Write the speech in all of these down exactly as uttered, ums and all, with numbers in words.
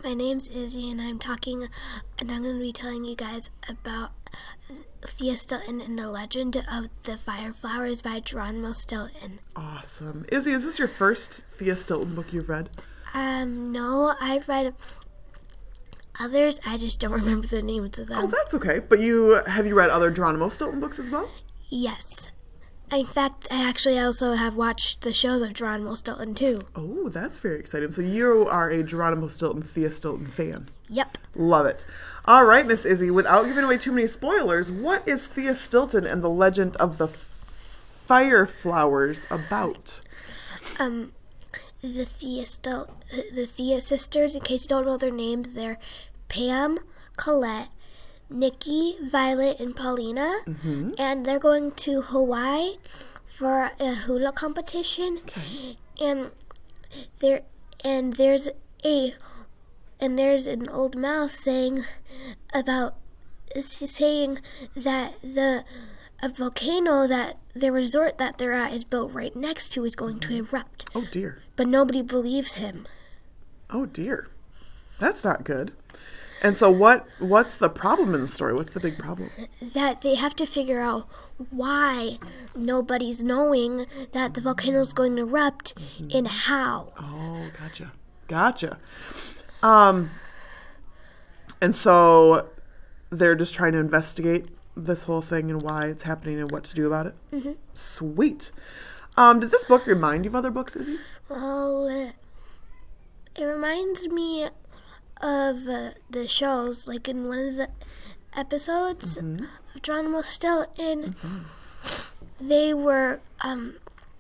My name's Izzy, and I'm talking, and I'm going to be telling you guys about Thea Stilton and the Legend of the Fire Flowers by Geronimo Stilton. Awesome. Izzy, is this your first Thea Stilton book you've read? Um, no, I've read others. I just don't remember the names of them. Oh, that's okay. But you have you read other Geronimo Stilton books as well? Yes. In fact, I actually also have watched the shows of Geronimo Stilton, too. Oh, that's very exciting. So you are a Geronimo Stilton, Thea Stilton fan. Yep. Love it. All right, Miss Izzy, without giving away too many spoilers, what is Thea Stilton and the Legend of the Fire Flowers about? Um, the Thea Stil- the Thea sisters, in case you don't know their names, they're Pam, Colette, Nikki, Violet, and Paulina, mm-hmm. and they're going to Hawaii for a hula competition. Okay. And there, and there's a, and there's an old mouse saying about saying that the a volcano that the resort that they're at is built right next to is going mm-hmm. to erupt. Oh dear! But nobody believes him. Oh dear, that's not good. And so what? What's the problem in the story? What's the big problem? That they have to figure out why nobody's knowing that the volcano is going to erupt mm-hmm. and how. Oh, gotcha. Gotcha. Um, and so they're just trying to investigate this whole thing and why it's happening and what to do about it? Mm-hmm. Sweet. Um, did this book remind you of other books, Izzy? Well, uh, it reminds me of uh, the shows, like in one of the episodes mm-hmm. of Geronimo Stilton, mm-hmm. they were um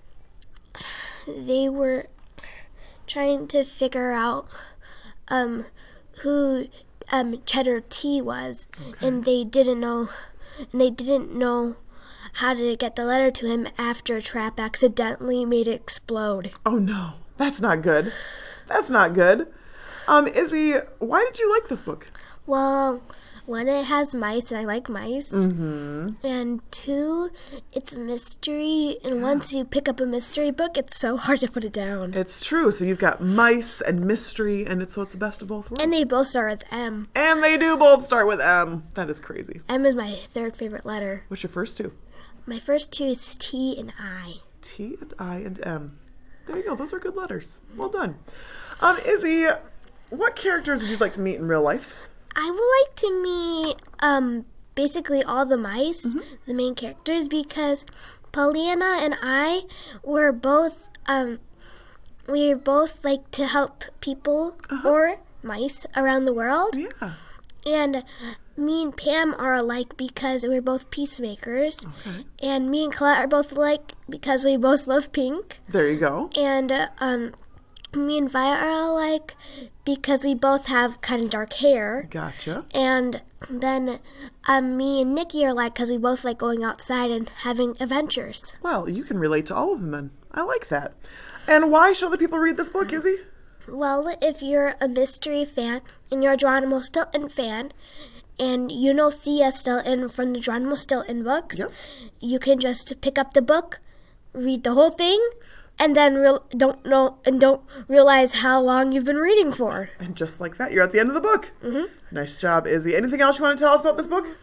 they were trying to figure out um who um Cheddar T was, okay. and they didn't know, and they didn't know how to get the letter to him after a trap accidentally made it explode. Oh no, that's not good. That's not good. Um, Izzy, why did you like this book? Well, one, it has mice, and I like mice. Mm-hmm. And two, it's a mystery, and yeah. once you pick up a mystery book, it's so hard to put it down. It's true. So you've got mice and mystery, and it's so it's the best of both worlds. And they both start with M. And they do both start with M. That is crazy. M is my third favorite letter. What's your first two? My first two is T and I. T and I and M. There you go. Those are good letters. Well done. Um, Izzy, what characters would you like to meet in real life? I would like to meet um, basically all the mice, mm-hmm. the main characters, because Paulina and I were both um, we both like to help people uh-huh. or mice around the world. Yeah. And me and Pam are alike because we're both peacemakers. Okay. And me and Colette are both alike because we both love pink. There you go. And uh, um. me and Violet are alike because we both have kind of dark hair. Gotcha. And then um, me and Nikki are alike because we both like going outside and having adventures. Well, you can relate to all of them then. I like that. And why should other people read this book, Izzy? Well, if you're a mystery fan and you're a Geronimo Stilton fan and you know Thea Stilton from the Geronimo Stilton books, yep. you can just pick up the book, read the whole thing, and then real, don't know and don't realize how long you've been reading for. And just like that, you're at the end of the book. Mm-hmm. Nice job, Izzy. Anything else you want to tell us about this book?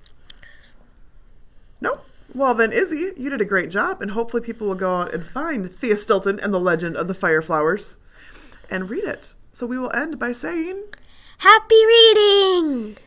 No? Well then, Izzy, you did a great job, and hopefully people will go out and find Thea Stilton and the Legend of the Fire Flowers and read it. So we will end by saying, happy reading!